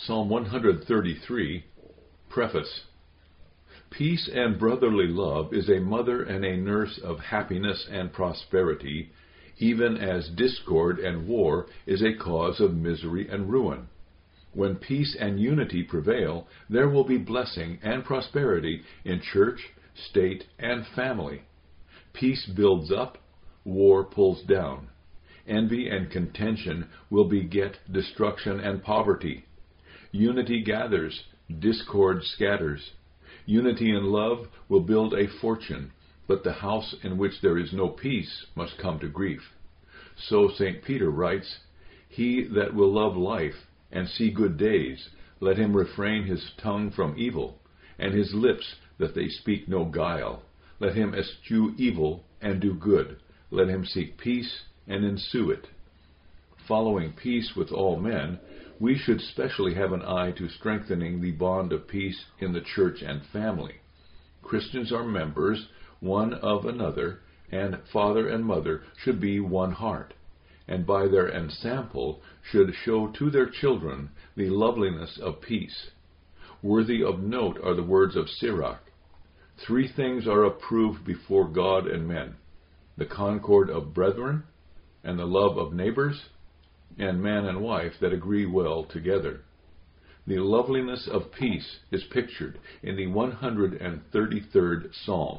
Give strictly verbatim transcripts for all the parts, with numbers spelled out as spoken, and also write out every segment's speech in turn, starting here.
Psalm one thirty-three, Preface. Peace and brotherly love is a mother and a nurse of happiness and prosperity, even as discord and war is a cause of misery and ruin. When peace and unity prevail, there will be blessing and prosperity in church, state, and family. Peace builds up, war pulls down. Envy and contention will beget destruction and poverty. Unity gathers, discord scatters. Unity in love will build a fortune, but the house in which there is no peace must come to grief. So Saint Peter writes, "He that will love life and see good days, let him refrain his tongue from evil, and his lips that they speak no guile. Let him eschew evil and do good. Let him seek peace and ensue it." Following peace with all men, we should specially have an eye to strengthening the bond of peace in the church and family. Christians are members one of another, and father and mother should be one heart, and by their ensample should show to their children the loveliness of peace. Worthy of note are the words of Sirach. Three things are approved before God and men: the concord of brethren, and the love of neighbors, and man and wife that agree well together. The loveliness of peace is pictured in the one hundred thirty-third Psalm.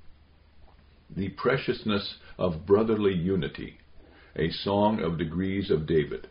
The preciousness of brotherly unity, a song of degrees of David.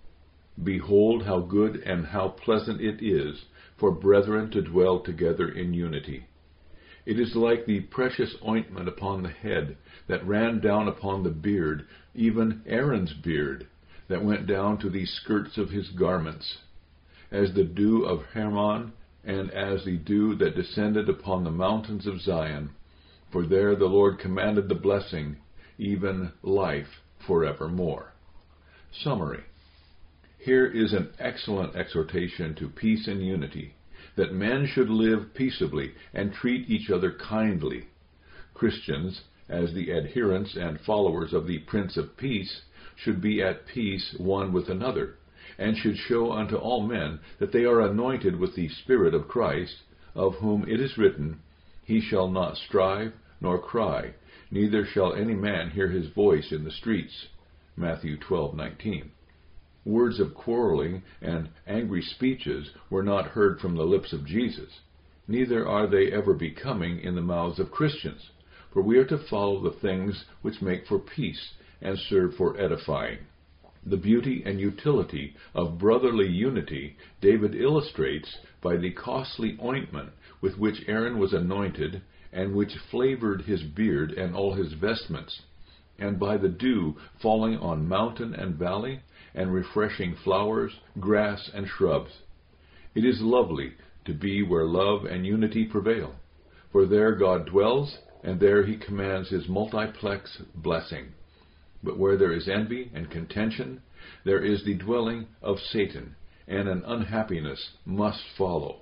Behold how good and how pleasant it is for brethren to dwell together in unity. It is like the precious ointment upon the head that ran down upon the beard, even Aaron's beard, that went down to the skirts of his garments, as the dew of Hermon, and as the dew that descended upon the mountains of Zion. For there the Lord commanded the blessing, even life forevermore. Summary. Here is an excellent exhortation to peace and unity, that men should live peaceably and treat each other kindly. Christians, as the adherents and followers of the Prince of Peace, should be at peace one with another, and should show unto all men that they are anointed with the Spirit of Christ, of whom it is written, He shall not strive nor cry, neither shall any man hear his voice in the streets. Matthew twelve nineteen. Words of quarreling and angry speeches were not heard from the lips of Jesus. Neither are they ever becoming in the mouths of Christians, for we are to follow the things which make for peace and serve for edifying. The beauty and utility of brotherly unity David illustrates by the costly ointment with which Aaron was anointed, and which flavored his beard and all his vestments, and by the dew falling on mountain and valley, and refreshing flowers, grass, and shrubs. It is lovely to be where love and unity prevail, for there God dwells, and there he commands his multiplex blessing. But where there is envy and contention, there is the dwelling of Satan, and an unhappiness must follow.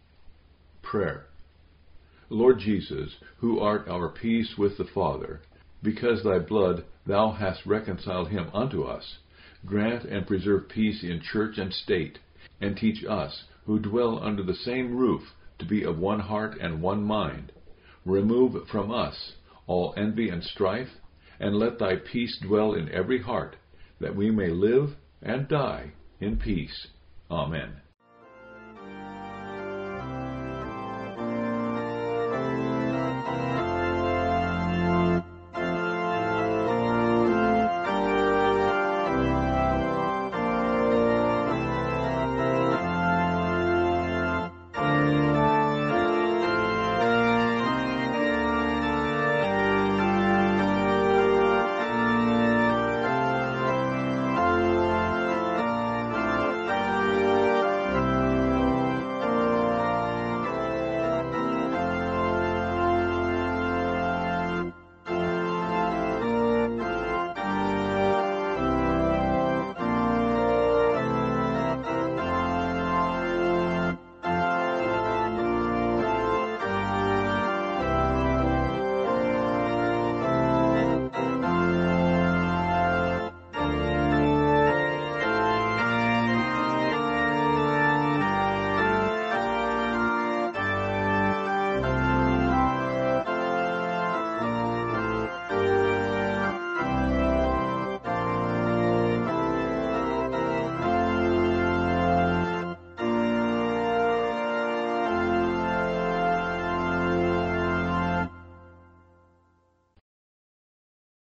Prayer. Lord Jesus, who art our peace with the Father, because thy blood thou hast reconciled him unto us, grant and preserve peace in church and state, and teach us, who dwell under the same roof, to be of one heart and one mind. Remove from us all envy and strife, and let thy peace dwell in every heart, that we may live and die in peace. Amen.